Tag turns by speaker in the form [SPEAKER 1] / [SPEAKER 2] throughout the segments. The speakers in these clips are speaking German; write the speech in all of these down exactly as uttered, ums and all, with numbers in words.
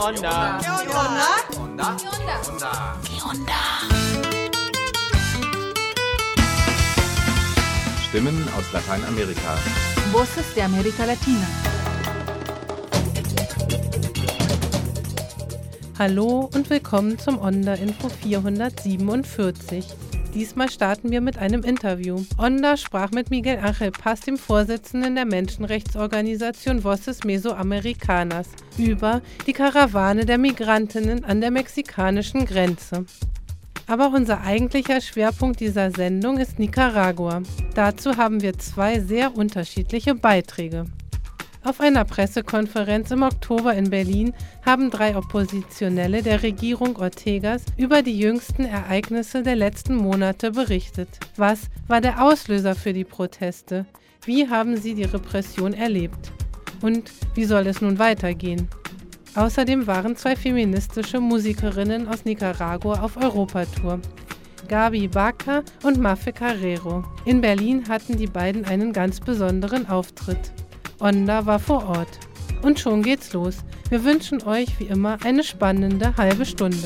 [SPEAKER 1] onda?
[SPEAKER 2] ¿Qué onda?
[SPEAKER 1] Onda?
[SPEAKER 2] ¿Qué onda?
[SPEAKER 3] Stimmen aus Lateinamerika.
[SPEAKER 4] Voces de América Latina.
[SPEAKER 5] Hallo und willkommen zum Onda Info vierhundertsiebenundvierzig. Diesmal starten wir mit einem Interview. Onda sprach mit Miguel Ángel Paz, dem Vorsitzenden der Menschenrechtsorganisation Voces Mesoamericanas, über die Karawane der Migrantinnen an der mexikanischen Grenze. Aber unser eigentlicher Schwerpunkt dieser Sendung ist Nicaragua. Dazu haben wir zwei sehr unterschiedliche Beiträge. Auf einer Pressekonferenz im Oktober in Berlin haben drei Oppositionelle der Regierung Ortegas über die jüngsten Ereignisse der letzten Monate berichtet. Was war der Auslöser für die Proteste? Wie haben sie die Repression erlebt? Und wie soll es nun weitergehen? Außerdem waren zwei feministische Musikerinnen aus Nicaragua auf Europatour. Gaby Baca und Mafe Carrero. In Berlin hatten die beiden einen ganz besonderen Auftritt. Onda war vor Ort. Und schon geht's los. Wir wünschen euch wie immer eine spannende halbe Stunde.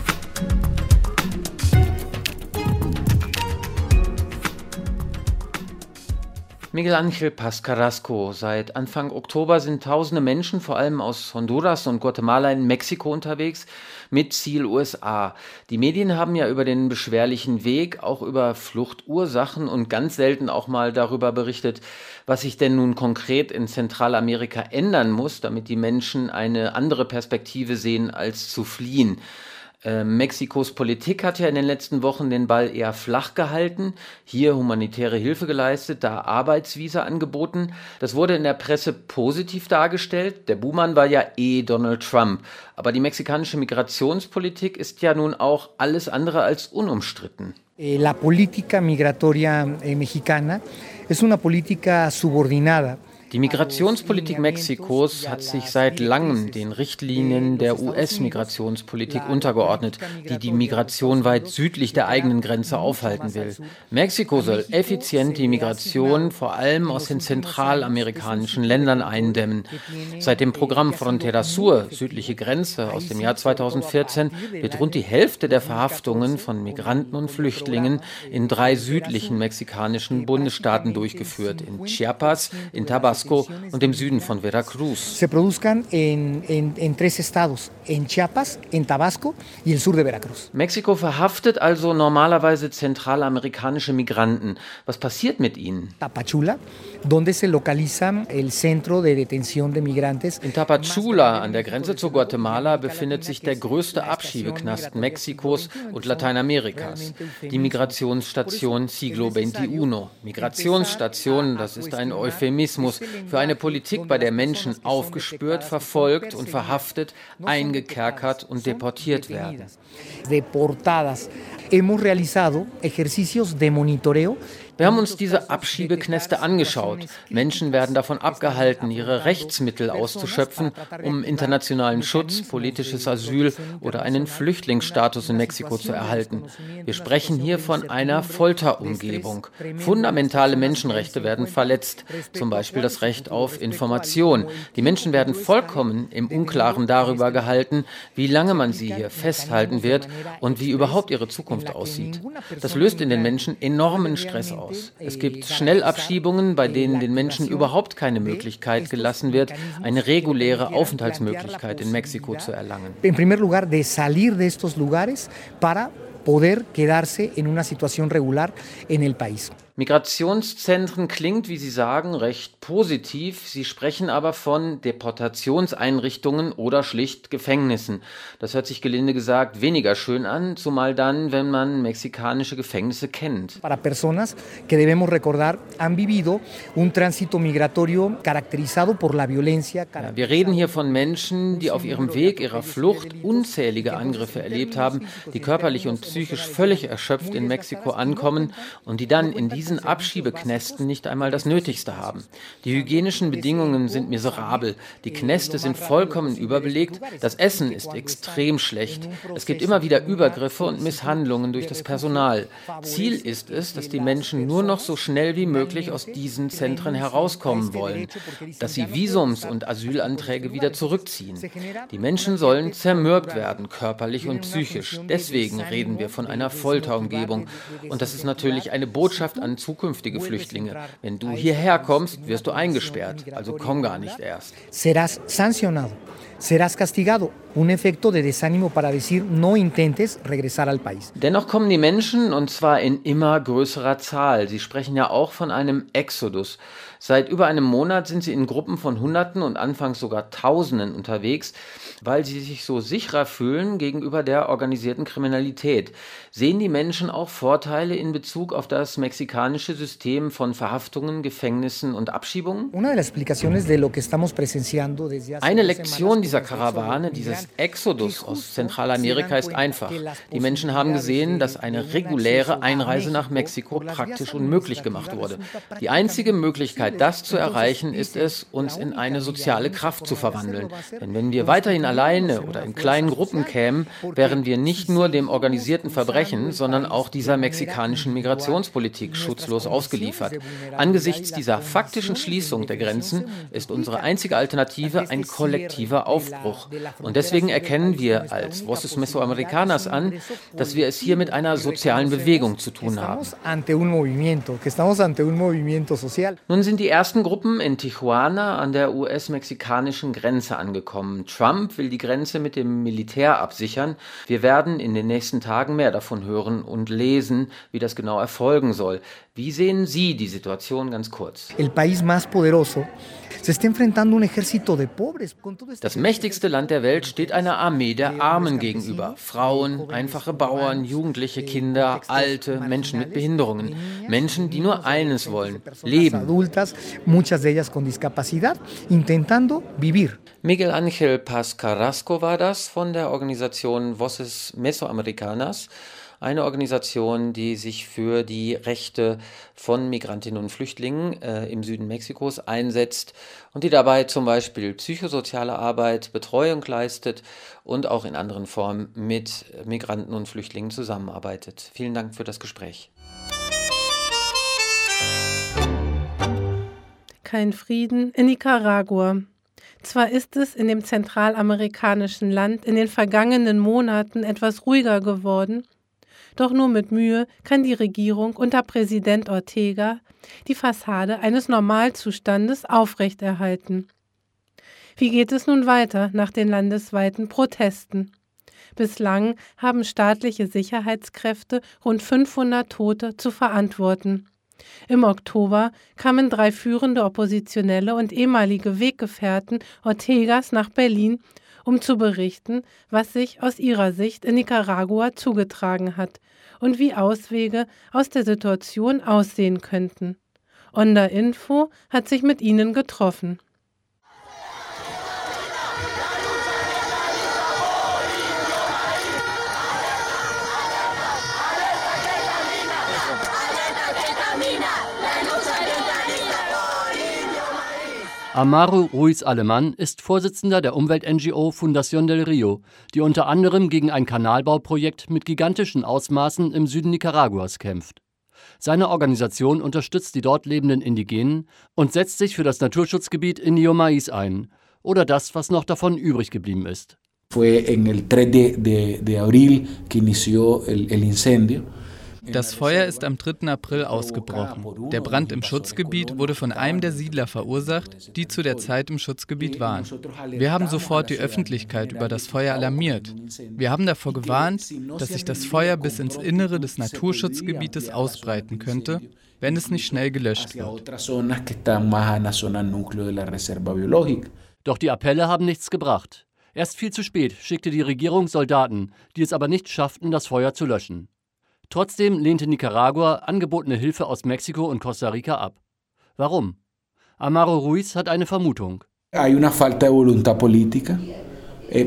[SPEAKER 6] Miguel Ángel Paz Carrasco. Seit Anfang Oktober sind tausende Menschen, vor allem aus Honduras und Guatemala, in Mexiko unterwegs, mit Ziel U S A. Die Medien haben ja über den beschwerlichen Weg, auch über Fluchtursachen und ganz selten auch mal darüber berichtet, was sich denn nun konkret in Zentralamerika ändern muss, damit die Menschen eine andere Perspektive sehen, als zu fliehen. Äh, Mexikos Politik hat ja in den letzten Wochen den Ball eher flach gehalten, hier humanitäre Hilfe geleistet, da Arbeitsvisa angeboten. Das wurde in der Presse positiv dargestellt. Der Buhmann war ja eh Donald Trump. Aber die mexikanische Migrationspolitik ist ja nun auch alles andere als unumstritten.
[SPEAKER 7] La política migratoria mexicana es una política subordinada.
[SPEAKER 6] Die Migrationspolitik Mexikos hat sich seit langem den Richtlinien der U S-Migrationspolitik untergeordnet, die die Migration weit südlich der eigenen Grenze aufhalten will. Mexiko soll effizient die Migration vor allem aus den zentralamerikanischen Ländern eindämmen. Seit dem Programm Frontera Sur, südliche Grenze, aus dem Jahr zweitausendvierzehn wird rund die Hälfte der Verhaftungen von Migranten und Flüchtlingen in drei südlichen mexikanischen Bundesstaaten durchgeführt, in Chiapas, in Tabasco und im Süden von Veracruz.
[SPEAKER 7] Se produzcan en, en, en tres estados, en Chiapas, en Tabasco y el sur de Veracruz.
[SPEAKER 6] Mexiko verhaftet also normalerweise zentralamerikanische Migranten. Was passiert mit ihnen?
[SPEAKER 7] Tapachula, donde se localiza el centro de detención de migrantes.
[SPEAKER 6] In Tapachula, an der Grenze zu Guatemala, befindet sich der größte Abschiebeknast Mexikos und Lateinamerikas, die Migrationsstation Siglo veintiuno. Migrationsstation, das ist ein Euphemismus für eine Politik, bei der Menschen aufgespürt, verfolgt und verhaftet, eingekerkert und deportiert werden.
[SPEAKER 7] Deportadas. Hemos realizado ejercicios de monitoreo.
[SPEAKER 6] Wir haben uns diese Abschiebeknäste angeschaut. Menschen werden davon abgehalten, ihre Rechtsmittel auszuschöpfen, um internationalen Schutz, politisches Asyl oder einen Flüchtlingsstatus in Mexiko zu erhalten. Wir sprechen hier von einer Folterumgebung. Fundamentale Menschenrechte werden verletzt, zum Beispiel das Recht auf Information. Die Menschen werden vollkommen im Unklaren darüber gehalten, wie lange man sie hier festhalten wird und wie überhaupt ihre Zukunft aussieht. Das löst in den Menschen enormen Stress aus. Es gibt Schnellabschiebungen, bei denen den Menschen überhaupt keine Möglichkeit gelassen wird, eine reguläre Aufenthaltsmöglichkeit in Mexiko zu erlangen.
[SPEAKER 7] En primer lugar, de salir de estos lugares para poder quedarse en una situación regular en el país.
[SPEAKER 6] Migrationszentren klingt, wie Sie sagen, recht positiv. Sie sprechen aber von Deportationseinrichtungen oder schlicht Gefängnissen. Das hört sich gelinde gesagt weniger schön an, zumal dann, wenn man mexikanische Gefängnisse kennt.
[SPEAKER 7] Para personas que debemos recordar han vivido un tránsito migratorio caracterizado por la violencia.
[SPEAKER 6] Ja, wir reden hier von Menschen, die auf ihrem Weg ihrer Flucht unzählige Angriffe erlebt haben, die körperlich und psychisch völlig erschöpft in Mexiko ankommen und die dann in diese diesen Abschiebeknästen nicht einmal das Nötigste haben. Die hygienischen Bedingungen sind miserabel, die Knäste sind vollkommen überbelegt, das Essen ist extrem schlecht. Es gibt immer wieder Übergriffe und Misshandlungen durch das Personal. Ziel ist es, dass die Menschen nur noch so schnell wie möglich aus diesen Zentren herauskommen wollen, dass sie Visums und Asylanträge wieder zurückziehen. Die Menschen sollen zermürbt werden, körperlich und psychisch. Deswegen reden wir von einer Folterumgebung. Und das ist natürlich eine Botschaft an zukünftige Flüchtlinge. Wenn du hierher kommst, wirst du eingesperrt. Also komm gar nicht erst.
[SPEAKER 7] Serás sancionado, serás castigado. Un efecto de desánimo para decir, no intentes regresar al país.
[SPEAKER 6] Dennoch kommen die Menschen, und zwar in immer größerer Zahl. Sie sprechen ja auch von einem Exodus. Seit über einem Monat sind sie in Gruppen von Hunderten und anfangs sogar Tausenden unterwegs, weil sie sich so sicherer fühlen gegenüber der organisierten Kriminalität. Sehen die Menschen auch Vorteile in Bezug auf das mexikanische System von Verhaftungen, Gefängnissen und Abschiebungen? Eine Lektion dieser Karawane, dieses Exodus aus Zentralamerika ist einfach. Die Menschen haben gesehen, dass eine reguläre Einreise nach Mexiko praktisch unmöglich gemacht wurde. Die einzige Möglichkeit, das zu erreichen, ist es, uns in eine soziale Kraft zu verwandeln. Denn wenn wir weiterhin alleine oder in kleinen Gruppen kämen, wären wir nicht nur dem organisierten Verbrechen, sondern auch dieser mexikanischen Migrationspolitik schutzlos ausgeliefert. Angesichts dieser faktischen Schließung der Grenzen ist unsere einzige Alternative ein kollektiver Aufbruch. Und deswegen erkennen wir als Voces Mesoamericanas an, dass wir es hier mit einer sozialen Bewegung zu tun haben. Nun sind die ersten Gruppen in Tijuana an der U S-mexikanischen Grenze angekommen. Trump will die Grenze mit dem Militär absichern. Wir werden in den nächsten Tagen mehr davon hören und lesen, wie das genau erfolgen soll. Wie sehen Sie die Situation ganz kurz? Das mächtigste Land der Welt steht einer Armee der Armen gegenüber. Frauen, einfache Bauern, Jugendliche, Kinder, Alte, Menschen mit Behinderungen. Menschen, die nur eines wollen: leben. Miguel Ángel Paz Carrasco war das von der Organisation Voces Mesoamericanas. Eine Organisation, die sich für die Rechte von Migrantinnen und Flüchtlingen äh, im Süden Mexikos einsetzt und die dabei zum Beispiel psychosoziale Arbeit, Betreuung leistet und auch in anderen Formen mit Migranten und Flüchtlingen zusammenarbeitet. Vielen Dank für das Gespräch.
[SPEAKER 5] Kein Frieden in Nicaragua. Zwar ist es in dem zentralamerikanischen Land in den vergangenen Monaten etwas ruhiger geworden, doch nur mit Mühe kann die Regierung unter Präsident Ortega die Fassade eines Normalzustandes aufrechterhalten. Wie geht es nun weiter nach den landesweiten Protesten? Bislang haben staatliche Sicherheitskräfte rund fünfhundert Tote zu verantworten. Im Oktober kamen drei führende Oppositionelle und ehemalige Weggefährten Ortegas nach Berlin, um zu berichten, was sich aus ihrer Sicht in Nicaragua zugetragen hat und wie Auswege aus der Situation aussehen könnten. Onda Info hat sich mit ihnen getroffen.
[SPEAKER 1] Amaro Ruiz Aleman ist Vorsitzender der Umwelt-N G O Fundación del Río, die unter anderem gegen ein Kanalbauprojekt mit gigantischen Ausmaßen im Süden Nicaraguas kämpft. Seine Organisation unterstützt die dort lebenden Indigenen und setzt sich für das Naturschutzgebiet Indio Maíz ein, oder das, was noch davon übrig geblieben ist.
[SPEAKER 8] Das Feuer ist am dritten April ausgebrochen. Der Brand im Schutzgebiet wurde von einem der Siedler verursacht, die zu der Zeit im Schutzgebiet waren. Wir haben sofort die Öffentlichkeit über das Feuer alarmiert. Wir haben davor gewarnt, dass sich das Feuer bis ins Innere des Naturschutzgebietes ausbreiten könnte, wenn es nicht schnell gelöscht wird.
[SPEAKER 1] Doch die Appelle haben nichts gebracht. Erst viel zu spät schickte die Regierung Soldaten, die es aber nicht schafften, das Feuer zu löschen. Trotzdem lehnte Nicaragua angebotene Hilfe aus Mexiko und Costa Rica ab. Warum? Amaro Ruiz hat eine Vermutung.
[SPEAKER 8] Der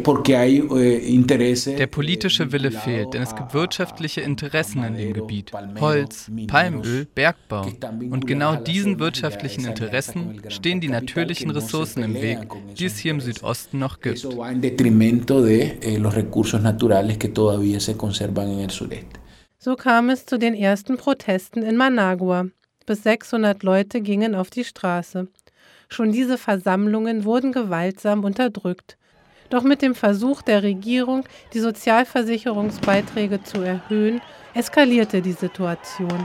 [SPEAKER 8] politische Wille fehlt, denn es gibt wirtschaftliche Interessen in dem Gebiet. Holz, Palmöl, Bergbau. Und genau diesen wirtschaftlichen Interessen stehen die natürlichen Ressourcen im Weg, die es hier im Südosten noch gibt.
[SPEAKER 5] So kam es zu den ersten Protesten in Managua. Bis sechshundert Leute gingen auf die Straße. Schon diese Versammlungen wurden gewaltsam unterdrückt. Doch mit dem Versuch der Regierung, die Sozialversicherungsbeiträge zu erhöhen, eskalierte die Situation.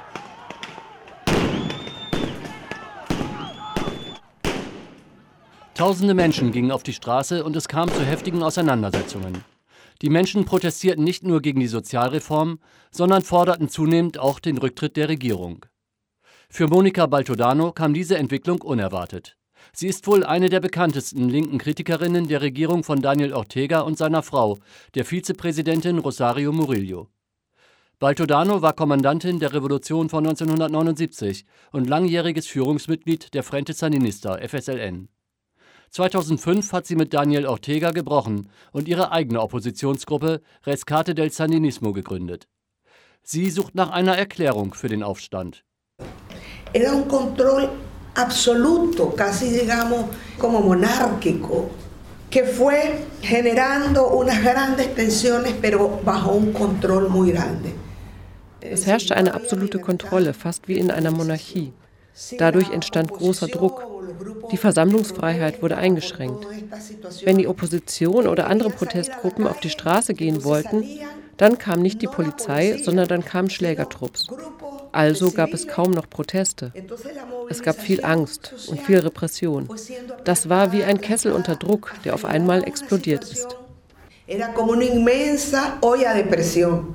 [SPEAKER 1] Tausende Menschen gingen auf die Straße und es kam zu heftigen Auseinandersetzungen. Die Menschen protestierten nicht nur gegen die Sozialreform, sondern forderten zunehmend auch den Rücktritt der Regierung. Für Mónica Baltodano kam diese Entwicklung unerwartet. Sie ist wohl eine der bekanntesten linken Kritikerinnen der Regierung von Daniel Ortega und seiner Frau, der Vizepräsidentin Rosario Murillo. Baltodano war Kommandantin der Revolution von neunzehnhundertneunundsiebzig und langjähriges Führungsmitglied der Frente Sandinista, F S L N. zweitausendfünf hat sie mit Daniel Ortega gebrochen und ihre eigene Oppositionsgruppe Rescate del Sandinismo gegründet. Sie sucht nach einer Erklärung für den Aufstand.
[SPEAKER 9] Era un control absoluto, casi digamos como monárquico, que fue generando unas grandes tensiones, pero bajo un control muy grande.
[SPEAKER 10] Es herrschte eine absolute Kontrolle, fast wie in einer Monarchie. Dadurch entstand großer Druck. Die Versammlungsfreiheit wurde eingeschränkt. Wenn die Opposition oder andere Protestgruppen auf die Straße gehen wollten, dann kam nicht die Polizei, sondern dann kamen Schlägertrupps. Also gab es kaum noch Proteste. Es gab viel Angst und viel Repression. Das war wie ein Kessel unter Druck, der auf einmal explodiert ist.
[SPEAKER 9] Era como una inmensa olla de presión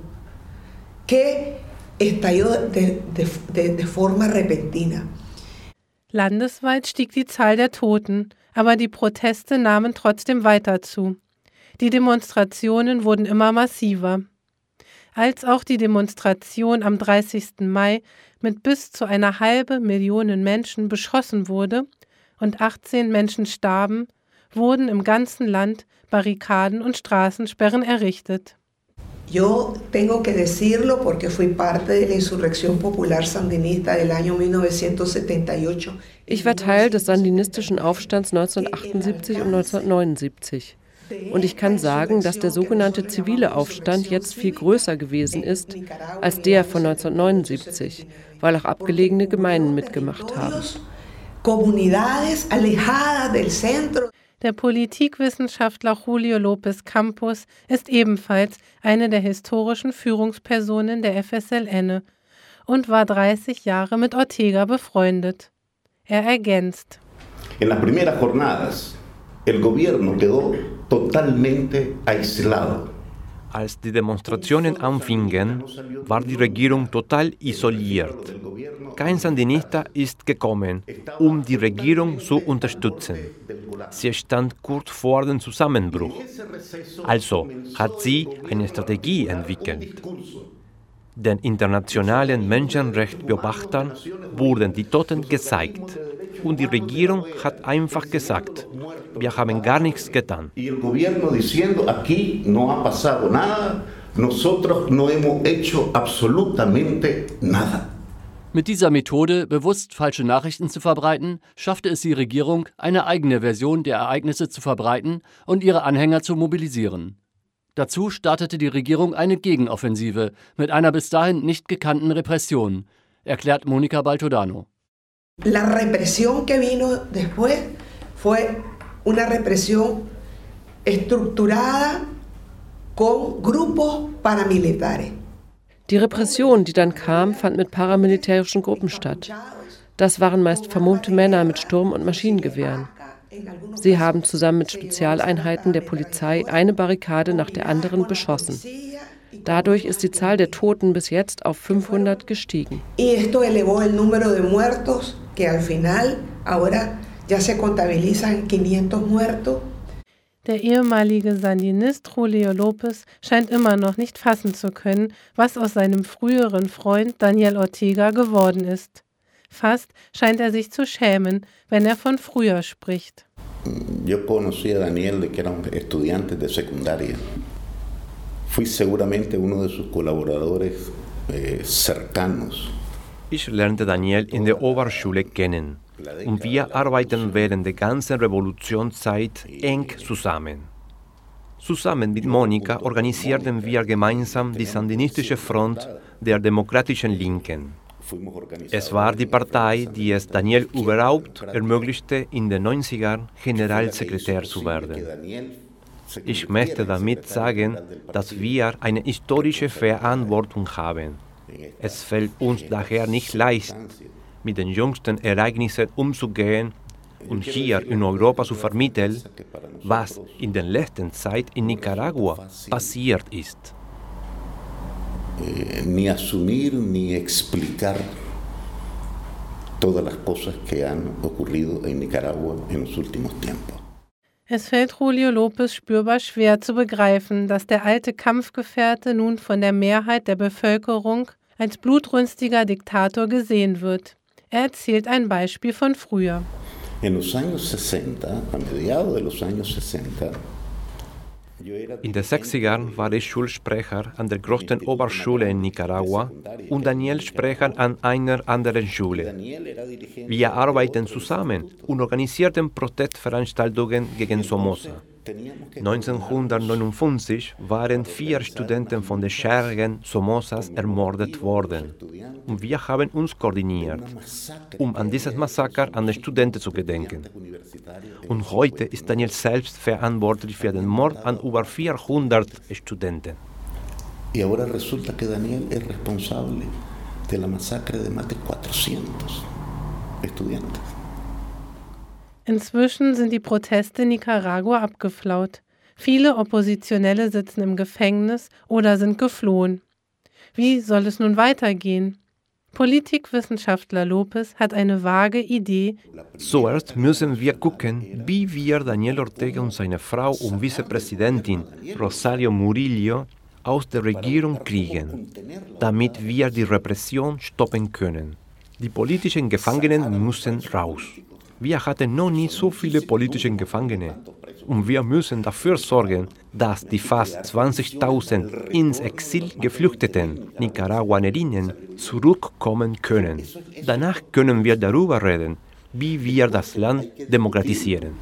[SPEAKER 9] que estalló de, de, de, de forma repentina.
[SPEAKER 5] Landesweit stieg die Zahl der Toten, aber die Proteste nahmen trotzdem weiter zu. Die Demonstrationen wurden immer massiver. Als auch die Demonstration am dreißigsten Mai mit bis zu einer halben Million Menschen beschossen wurde und achtzehn Menschen starben, wurden im ganzen Land Barrikaden und Straßensperren errichtet.
[SPEAKER 9] Yo tengo que decirlo porque fui parte de la insurrección popular sandinista del año mil novecientos setenta y ocho.
[SPEAKER 10] Ich war Teil des sandinistischen Aufstands neunzehnhundertachtundsiebzig und neunzehnhundertneunundsiebzig. Und ich kann sagen, dass der sogenannte zivile Aufstand jetzt viel größer gewesen ist als der von neunzehnhundertneunundsiebzig, weil auch abgelegene Gemeinden mitgemacht haben.
[SPEAKER 5] Der Politikwissenschaftler Julio López Campos ist ebenfalls eine der historischen Führungspersonen der F S L N und war dreißig Jahre mit Ortega befreundet. Er ergänzt:
[SPEAKER 11] En las primeras jornadas, el gobierno quedó totalmente aislado.
[SPEAKER 12] Als die Demonstrationen anfingen, war die Regierung total isoliert. Kein Sandinista ist gekommen, um die Regierung zu unterstützen. Sie stand kurz vor dem Zusammenbruch. Also hat sie eine Strategie entwickelt. Den internationalen Menschenrechtsbeobachtern wurden die Toten gezeigt. Und die Regierung hat einfach gesagt, wir haben gar nichts getan.
[SPEAKER 1] Mit dieser Methode, bewusst falsche Nachrichten zu verbreiten, schaffte es die Regierung, eine eigene Version der Ereignisse zu verbreiten und ihre Anhänger zu mobilisieren. Dazu startete die Regierung eine Gegenoffensive mit einer bis dahin nicht gekannten Repression, erklärt Mónica Baltodano.
[SPEAKER 9] La represión que vino después fue una represión estructurada con grupos paramilitares.
[SPEAKER 10] Die Repression, die dann kam, fand mit paramilitärischen Gruppen statt. Das waren meist vermummte Männer mit Sturm- und Maschinengewehren. Sie haben zusammen mit Spezialeinheiten der Polizei eine Barrikade nach der anderen beschossen. Dadurch ist die Zahl der Toten bis jetzt auf fünfhundert gestiegen.
[SPEAKER 5] Der ehemalige Sandinist Julio López scheint immer noch nicht fassen zu können, was aus seinem früheren Freund Daniel Ortega geworden ist. Fast scheint er sich zu schämen, wenn er von früher spricht.
[SPEAKER 11] Yo conocí a Daniel de que eran estudiantes de secundaria. Fui seguramente uno de sus colaboradores eh, cercanos.
[SPEAKER 12] Ich lernte Daniel in der Oberschule kennen und wir arbeiten während der ganzen Revolutionszeit eng zusammen. Zusammen mit Monika organisierten wir gemeinsam die Sandinistische Front der Demokratischen Linken. Es war die Partei, die es Daniel überhaupt ermöglichte, in den neunzigern Generalsekretär zu werden. Ich möchte damit sagen, dass wir eine historische Verantwortung haben. Es fällt uns daher nicht leicht, mit den jüngsten Ereignissen umzugehen und hier in Europa zu vermitteln, was in der letzten Zeit in Nicaragua passiert ist.
[SPEAKER 11] Eh, ni asumir ni explicar todas las cosas que han ocurrido en Nicaragua en los últimos tiempos.
[SPEAKER 5] Es fällt Julio López spürbar schwer zu begreifen, dass der alte Kampfgefährte nun von der Mehrheit der Bevölkerung als blutrünstiger Diktator gesehen wird. Er erzählt ein Beispiel von früher.
[SPEAKER 11] En los años sesenta, a mediados de los años sesenta,
[SPEAKER 12] in den sechzigern war ich Schulsprecher an der größten Oberschule in Nicaragua und Daniel Sprecher an einer anderen Schule. Wir arbeiten zusammen und organisierten Protestveranstaltungen gegen Somoza. neunzehnhundertneunundfünfzig waren vier Studenten von den Schergen Somozas ermordet worden. Und wir haben uns koordiniert, um an dieses Massaker an den Studenten zu gedenken. Und heute ist Daniel selbst verantwortlich für den Mord an über vierhundert Studenten.
[SPEAKER 11] Y ahora resulta que Daniel es responsable de la masacre de más de cuatrocientos estudiantes.
[SPEAKER 5] Inzwischen sind die Proteste in Nicaragua abgeflaut. Viele Oppositionelle sitzen im Gefängnis oder sind geflohen. Wie soll es nun weitergehen? Politikwissenschaftler López hat eine vage Idee.
[SPEAKER 12] Zuerst müssen wir gucken, wie wir Daniel Ortega und seine Frau und Vizepräsidentin Rosario Murillo aus der Regierung kriegen, damit wir die Repression stoppen können. Die politischen Gefangenen müssen raus. Wir hatten noch nie so viele politische Gefangene. Und wir müssen dafür sorgen, dass die fast zwanzigtausend ins Exil geflüchteten Nicaraguanerinnen zurückkommen können. Danach können wir darüber reden, wie wir das Land demokratisieren.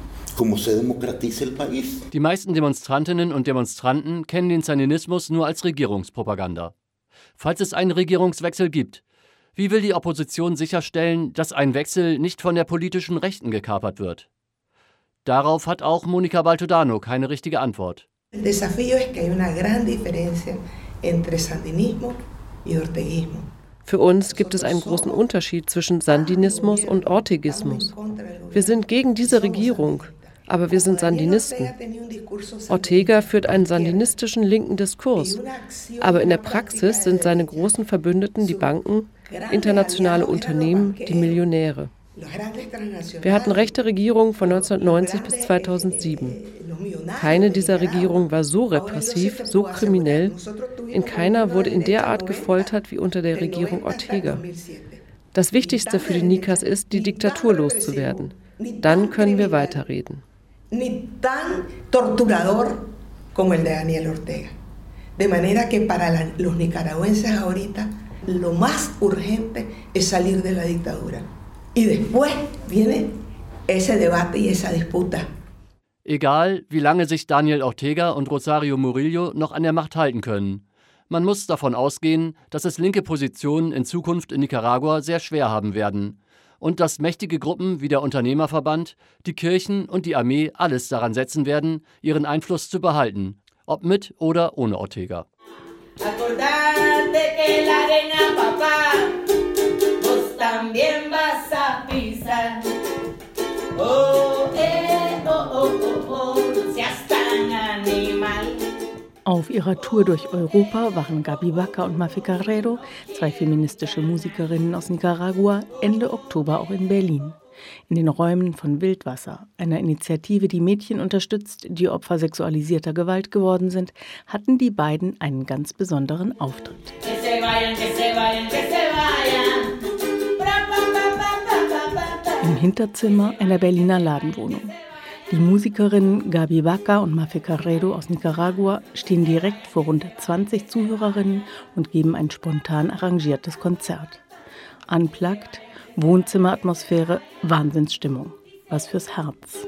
[SPEAKER 1] Die meisten Demonstrantinnen und Demonstranten kennen den Sandinismus nur als Regierungspropaganda. Falls es einen Regierungswechsel gibt, wie will die Opposition sicherstellen, dass ein Wechsel nicht von der politischen Rechten gekapert wird? Darauf hat auch Monika Baltodano keine richtige Antwort.
[SPEAKER 9] El desafío es que hay una gran diferencia entre sandinismo y orteguismo.
[SPEAKER 10] Für uns gibt es einen großen Unterschied zwischen Sandinismus und Ortegismus. Wir sind gegen diese Regierung, aber wir sind Sandinisten. Ortega führt einen sandinistischen linken Diskurs, aber in der Praxis sind seine großen Verbündeten die Banken, internationale Unternehmen, die Millionäre. Wir hatten rechte Regierungen von neunzehnhundertneunzig bis zweitausendsieben. Keine dieser Regierungen war so repressiv, so kriminell. In keiner wurde in der Art gefoltert wie unter der Regierung Ortega. Das Wichtigste für die Nicas ist, die Diktatur loszuwerden. Dann können wir weiterreden.
[SPEAKER 9] Ni tan torturador como el de Daniel Ortega. De manera que para la, los nicaragüenses ahorita lo más urgente es salir de la dictadura. Y después viene ese debate y esa disputa.
[SPEAKER 1] Egal, wie lange sich Daniel Ortega und Rosario Murillo noch an der Macht halten können. Man muss davon ausgehen, dass es linke Positionen in Zukunft in Nicaragua sehr schwer haben werden. Und dass mächtige Gruppen wie der Unternehmerverband, die Kirchen und die Armee alles daran setzen werden, ihren Einfluss zu behalten, ob mit oder ohne Ortega.
[SPEAKER 13] Auf ihrer Tour durch Europa waren Gaby Baca und Mafi Carrero, zwei feministische Musikerinnen aus Nicaragua, Ende Oktober auch in Berlin. In den Räumen von Wildwasser, einer Initiative, die Mädchen unterstützt, die Opfer sexualisierter Gewalt geworden sind, hatten die beiden einen ganz besonderen Auftritt. Im Hinterzimmer einer Berliner Ladenwohnung. Die Musikerinnen Gaby Vaca und Mafe Carrero aus Nicaragua stehen direkt vor rund zwanzig Zuhörerinnen und geben ein spontan arrangiertes Konzert. Unplugged, Wohnzimmeratmosphäre, Wahnsinnsstimmung. Was fürs Herz.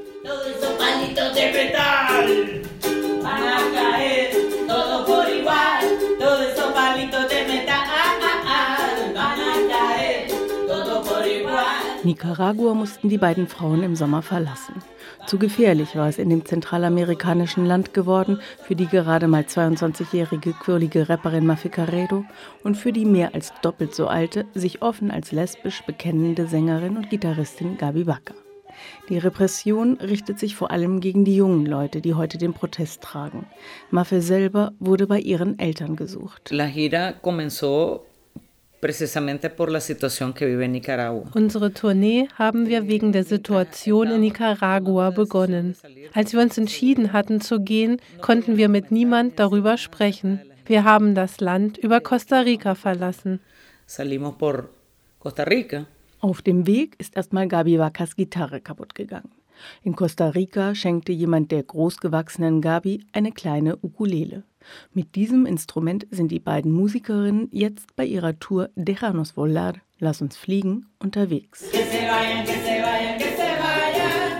[SPEAKER 13] Nicaragua mussten die beiden Frauen im Sommer verlassen. Zu gefährlich war es in dem zentralamerikanischen Land geworden für die gerade mal zweiundzwanzigjährige quirlige Rapperin Mafe Carrero und für die mehr als doppelt so alte, sich offen als lesbisch bekennende Sängerin und Gitarristin Gaby Vaca. Die Repression richtet sich vor allem gegen die jungen Leute, die heute den Protest tragen. Mafe selber wurde bei ihren Eltern gesucht.
[SPEAKER 14] La gira comenzó precisamente por la situación que vive en Nicaragua.
[SPEAKER 5] Unsere Tournee haben wir wegen der Situation in Nicaragua begonnen. Als wir uns entschieden hatten zu gehen, konnten wir mit niemand darüber sprechen. Wir haben das Land über Costa Rica verlassen.
[SPEAKER 14] Salimos por Costa Rica.
[SPEAKER 13] Auf dem Weg ist erstmal Gaby Vacas Gitarre kaputt gegangen. In Costa Rica schenkte jemand der großgewachsenen Gaby eine kleine Ukulele. Mit diesem Instrument sind die beiden Musikerinnen jetzt bei ihrer Tour Déjanos volar, Lass uns fliegen, unterwegs.
[SPEAKER 2] Que se vayan, que se vayan, que se vayan.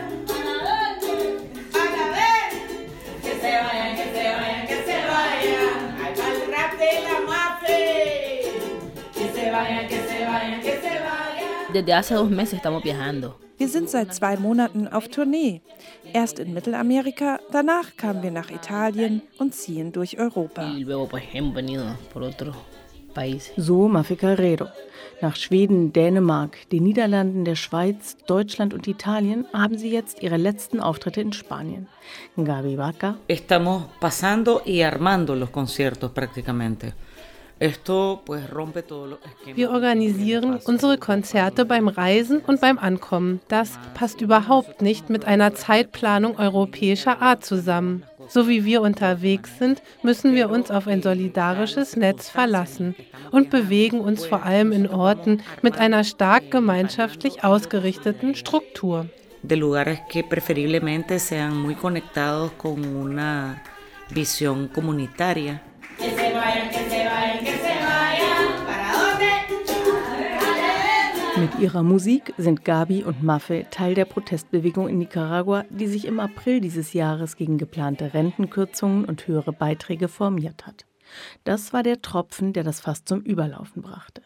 [SPEAKER 2] A la vez. Que se vayan, que se vayan, que se vayan. Al mal rap de la Mafe. Que se vayan, que se vayan, que se vayan.
[SPEAKER 15] Desde hace dos meses estamos viajando.
[SPEAKER 16] Wir sind seit zwei Monaten auf Tournee. Erst in Mittelamerika, danach kamen wir nach Italien und ziehen durch Europa.
[SPEAKER 13] So Mafe Carrero. Nach Schweden, Dänemark, den Niederlanden, der Schweiz, Deutschland und Italien haben sie jetzt ihre letzten Auftritte in Spanien. Gaby Vaca.
[SPEAKER 14] Estamos pasando y armando los conciertos prácticamente.
[SPEAKER 5] Wir organisieren unsere Konzerte beim Reisen und beim Ankommen. Das passt überhaupt nicht mit einer Zeitplanung europäischer Art zusammen. So wie wir unterwegs sind, müssen wir uns auf ein solidarisches Netz verlassen und bewegen uns vor allem in Orten mit einer stark gemeinschaftlich ausgerichteten Struktur.
[SPEAKER 14] De lugares que preferiblemente sean muy conectados con una visión comunitaria.
[SPEAKER 2] Que se vayan, que se vayan, que se vayan. ¿Para dónde?
[SPEAKER 13] Mit ihrer Musik sind Gaby und Mafe Teil der Protestbewegung in Nicaragua, die sich im April dieses Jahres gegen geplante Rentenkürzungen und höhere Beiträge formiert hat. Das war der Tropfen, der das Fass zum Überlaufen brachte.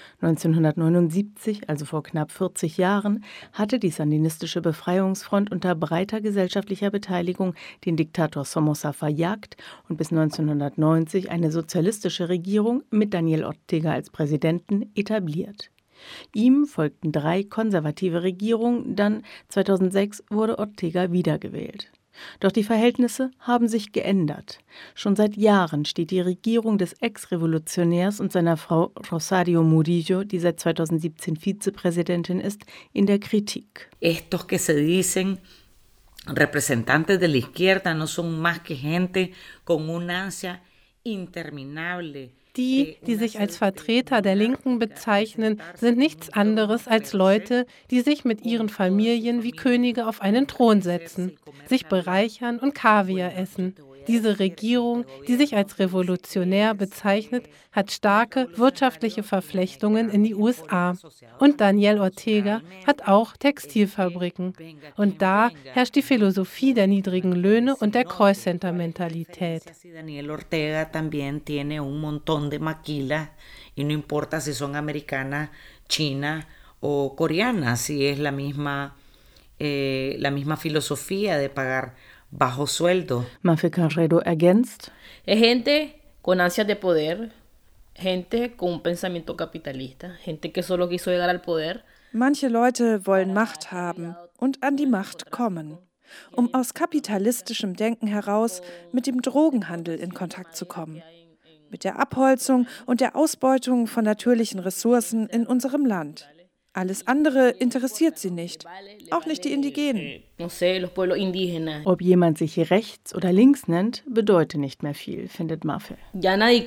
[SPEAKER 13] neunzehnhundertneunundsiebzig, also vor knapp vierzig Jahren, hatte die sandinistische Befreiungsfront unter breiter gesellschaftlicher Beteiligung den Diktator Somoza verjagt und bis neunzehnhundertneunzig eine sozialistische Regierung mit Daniel Ortega als Präsidenten etabliert. Ihm folgten drei konservative Regierungen, dann zweitausendsechs wurde Ortega wiedergewählt. Doch die Verhältnisse haben sich geändert. Schon seit Jahren steht die Regierung des Ex-Revolutionärs und seiner Frau Rosario Murillo, die seit zweitausendsiebzehn Vizepräsidentin ist, in der Kritik.
[SPEAKER 14] Estos que se dicen representantes de la izquierda no son más que gente con una ansia interminable.
[SPEAKER 5] Die, die sich als Vertreter der Linken bezeichnen, sind nichts anderes als Leute, die sich mit ihren Familien wie Könige auf einen Thron setzen, sich bereichern und Kaviar essen. Diese Regierung, die sich als revolutionär bezeichnet, hat starke wirtschaftliche Verflechtungen in die U S A. Und Daniel Ortega hat auch Textilfabriken. Und da herrscht die Philosophie der niedrigen Löhne und der Callcenter-Mentalität.
[SPEAKER 14] Daniel Ortega también tiene un montón de maquilas y no importa si son americanas, chinas o coreanas, si es la misma, eh, la misma filosofía de pagar bajo sueldo.
[SPEAKER 13] Mafe Carrero ergänzt.
[SPEAKER 15] Es gente con ansias de poder, gente con un pensamiento capitalista, gente que solo quiso llegar al poder.
[SPEAKER 16] Manche Leute wollen Macht haben und an die Macht kommen, um aus kapitalistischem Denken heraus mit dem Drogenhandel in Kontakt zu kommen, mit der Abholzung und der Ausbeutung von natürlichen Ressourcen in unserem Land. Alles andere interessiert sie nicht, auch nicht die Indigenen.
[SPEAKER 13] Ob jemand sich rechts oder links nennt, bedeutet nicht mehr viel, findet Mafe.
[SPEAKER 16] Daran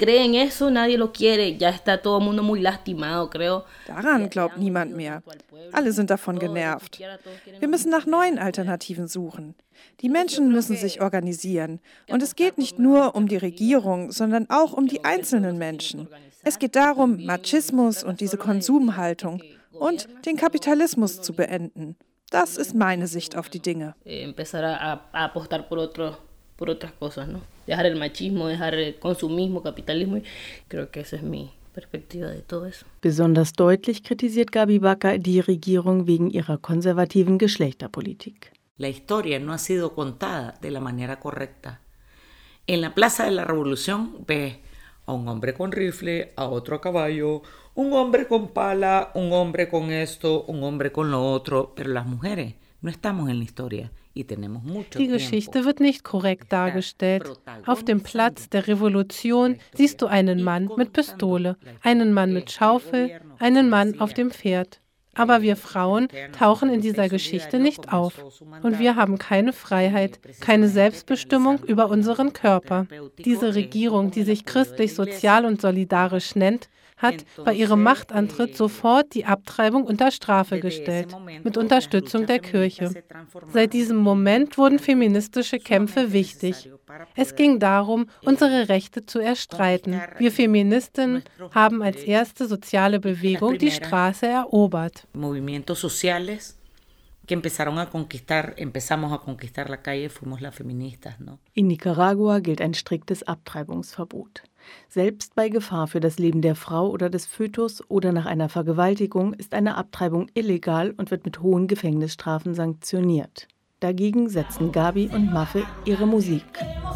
[SPEAKER 16] glaubt niemand mehr. Alle sind davon genervt. Wir müssen nach neuen Alternativen suchen. Die Menschen müssen sich organisieren. Und es geht nicht nur um die Regierung, sondern auch um die einzelnen Menschen. Es geht darum, Machismus und diese Konsumhaltung und den Kapitalismus zu beenden. Das ist meine Sicht auf die Dinge.
[SPEAKER 13] Besonders deutlich kritisiert Gaby Baca die Regierung wegen ihrer konservativen Geschlechterpolitik.
[SPEAKER 14] La historia no ha sido contada de la manera correcta. En la Plaza de la Revolución ves a un hombre con rifle, a otro a caballo, un hombre con pala, un hombre con esto, un hombre con lo otro, pero las mujeres no estamos en la historia.
[SPEAKER 5] Die Geschichte wird nicht korrekt dargestellt. Auf dem Platz der Revolution siehst du einen Mann mit Pistole, einen Mann mit Schaufel, einen Mann auf dem Pferd. Aber wir Frauen tauchen in dieser Geschichte nicht auf. Und wir haben keine Freiheit, keine Selbstbestimmung über unseren Körper. Diese Regierung, die sich christlich, sozial und solidarisch nennt, hat bei ihrem Machtantritt sofort die Abtreibung unter Strafe gestellt, mit Unterstützung der Kirche. Seit diesem Moment wurden feministische Kämpfe wichtig. Es ging darum, unsere Rechte zu erstreiten. Wir Feministinnen haben als erste soziale Bewegung die Straße erobert.
[SPEAKER 14] Movimientos sociales que empezaron a conquistar, empezamos a conquistar la calle, fuimos las feministas, ¿no?
[SPEAKER 13] In Nicaragua gilt ein striktes Abtreibungsverbot. Selbst bei Gefahr für das Leben der Frau oder des Fötus oder nach einer Vergewaltigung ist eine Abtreibung illegal und wird mit hohen Gefängnisstrafen sanktioniert. Dagegen setzen Gaby und Mafe ihre Musik.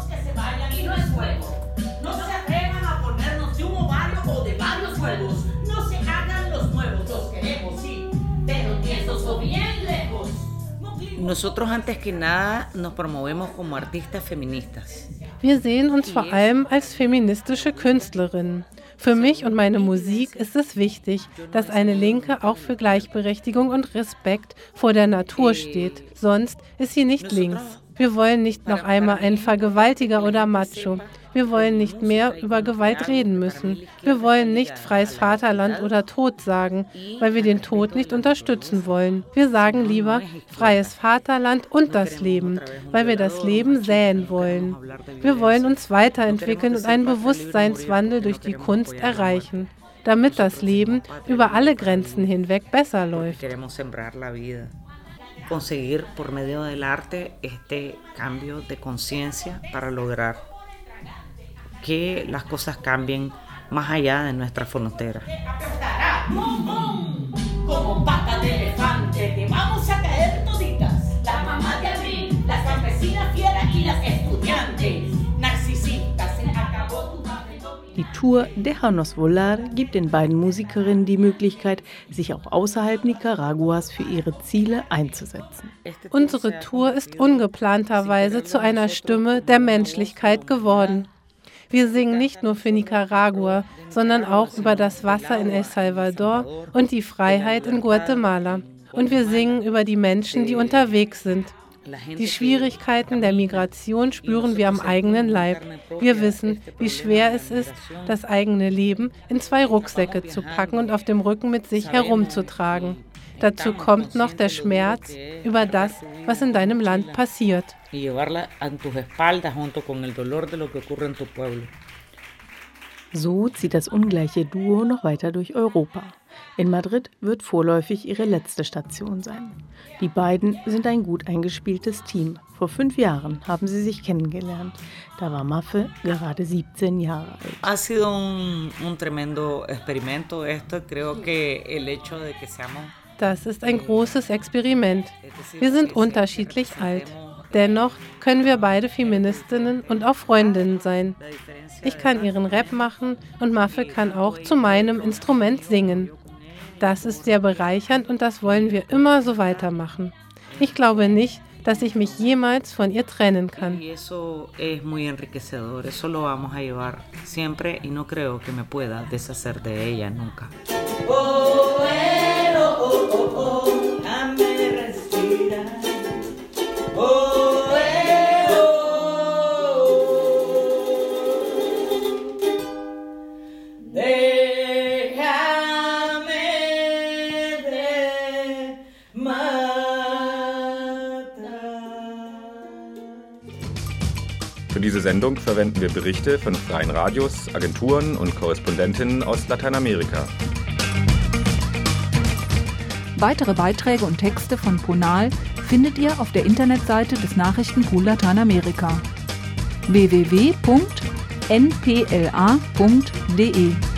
[SPEAKER 14] Nosotros antes que nada nos promovemos como artistas feministas.
[SPEAKER 5] Wir sehen uns vor allem als feministische Künstlerinnen. Für mich und meine Musik ist es wichtig, dass eine Linke auch für Gleichberechtigung und Respekt vor der Natur steht. Sonst ist sie nicht links. Wir wollen nicht noch einmal einen Vergewaltiger oder Macho. Wir wollen nicht mehr über Gewalt reden müssen. Wir wollen nicht freies Vaterland oder Tod sagen, weil wir den Tod nicht unterstützen wollen. Wir sagen lieber freies Vaterland und das Leben, weil wir das Leben säen wollen. Wir wollen uns weiterentwickeln und einen Bewusstseinswandel durch die Kunst erreichen, damit das Leben über alle Grenzen hinweg besser läuft.
[SPEAKER 14] Conseguir por medio del arte este cambio de conciencia para lograr que las cosas cambien más allá de nuestras fronteras. Como pata de elefante, te vamos a caer toditas. La mamá de abril, las campesinas fieras y las estudiantes narcisistas. Se acabó tu
[SPEAKER 13] Die Tour Déjanos Volar gibt den beiden Musikerinnen die Möglichkeit, sich auch außerhalb Nicaraguas für ihre Ziele einzusetzen.
[SPEAKER 5] Unsere Tour ist ungeplanterweise zu einer Stimme der Menschlichkeit geworden. Wir singen nicht nur für Nicaragua, sondern auch über das Wasser in El Salvador und die Freiheit in Guatemala. Und wir singen über die Menschen, die unterwegs sind. Die Schwierigkeiten der Migration spüren wir am eigenen Leib. Wir wissen, wie schwer es ist, das eigene Leben in zwei Rucksäcke zu packen und auf dem Rücken mit sich herumzutragen. Dazu kommt noch der Schmerz über das, was in deinem Land passiert.
[SPEAKER 13] So zieht das ungleiche Duo noch weiter durch Europa. In Madrid wird vorläufig ihre letzte Station sein. Die beiden sind ein gut eingespieltes Team. Vor fünf Jahren haben sie sich kennengelernt. Da war Mafe gerade siebzehn Jahre alt.
[SPEAKER 14] Ha sido un, un tremendo experimento esto. Creo que el hecho de que seamos
[SPEAKER 5] Das ist ein großes Experiment. Wir sind unterschiedlich alt. Dennoch können wir beide Feministinnen und auch Freundinnen sein. Ich kann ihren Rap machen und Mafe kann auch zu meinem Instrument singen. Das ist sehr bereichernd und das wollen wir immer so weitermachen. Ich glaube nicht, dass ich mich jemals von ihr trennen kann.
[SPEAKER 14] Eso es muy enriquecedor. Eso lo vamos a llevar siempre y no creo que me pueda deshacer de ella nunca. Oh, eh, oh, oh.
[SPEAKER 3] Für diese Sendung verwenden wir Berichte von freien Radios, Agenturen und Korrespondentinnen aus Lateinamerika.
[SPEAKER 4] Weitere Beiträge und Texte von Ponal findet ihr auf der Internetseite des Nachrichtenpool Lateinamerika w w w punkt n p l a punkt d e.